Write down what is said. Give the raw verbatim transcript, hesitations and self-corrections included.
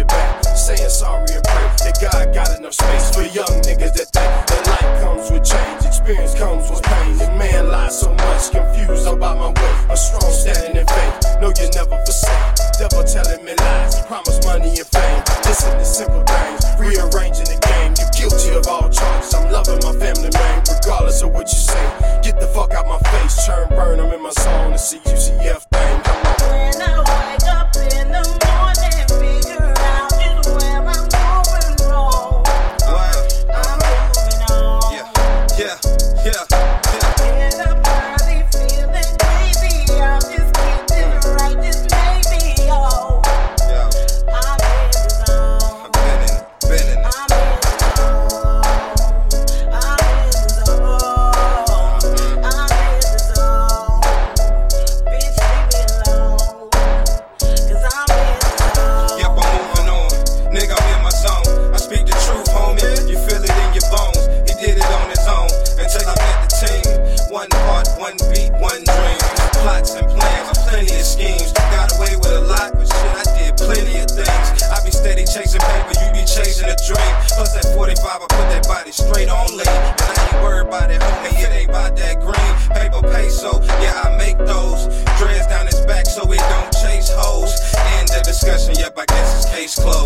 back, saying sorry and pray that God got enough space for young niggas that think that life comes with change, experience comes with pain. And man lies so much, confused about my way. I'm strong, standing in faith, know you never forsake. Devil telling me lies, promise money and fame. Listen to simple things, rearranging the game. You guilty of all charges, I'm loving my family, man. Regardless of what you say, get the fuck out my face. Churn, burn, I'm in my zone, the C U C F thing. Come on. When I wake up in the morning, figure out just where I'm going wrong. Wow. I'm moving on. Yeah, yeah, yeah, yeah. Get up early, feeling crazy. I'm just keeping it right, just maybe, oh. Yo, I'm in the zone. I've been in it, been in it. I'm in the zone. I'm in the zone. I'm in the zone. Bitch, leave me alone. Cause I'm in the zone. Yep, I'm moving on. Nigga, I'm in my zone. I speak the truth, homie. You feel it in your bones. He did it on his own until he met the team. One heart, one beat, one dream. Plots and plans, plenty of schemes. Got away with a lot, but shit, I did plenty of things. I be steady chasing paper, you be chasing a dream. Plus that forty-five, I put that body straight on lean. And I ain't worried about it, homie. It ain't about that green. Paper peso, yeah, I make those. Dreads down his back so it don't chase hoes. End the discussion, yep, I guess it's case closed.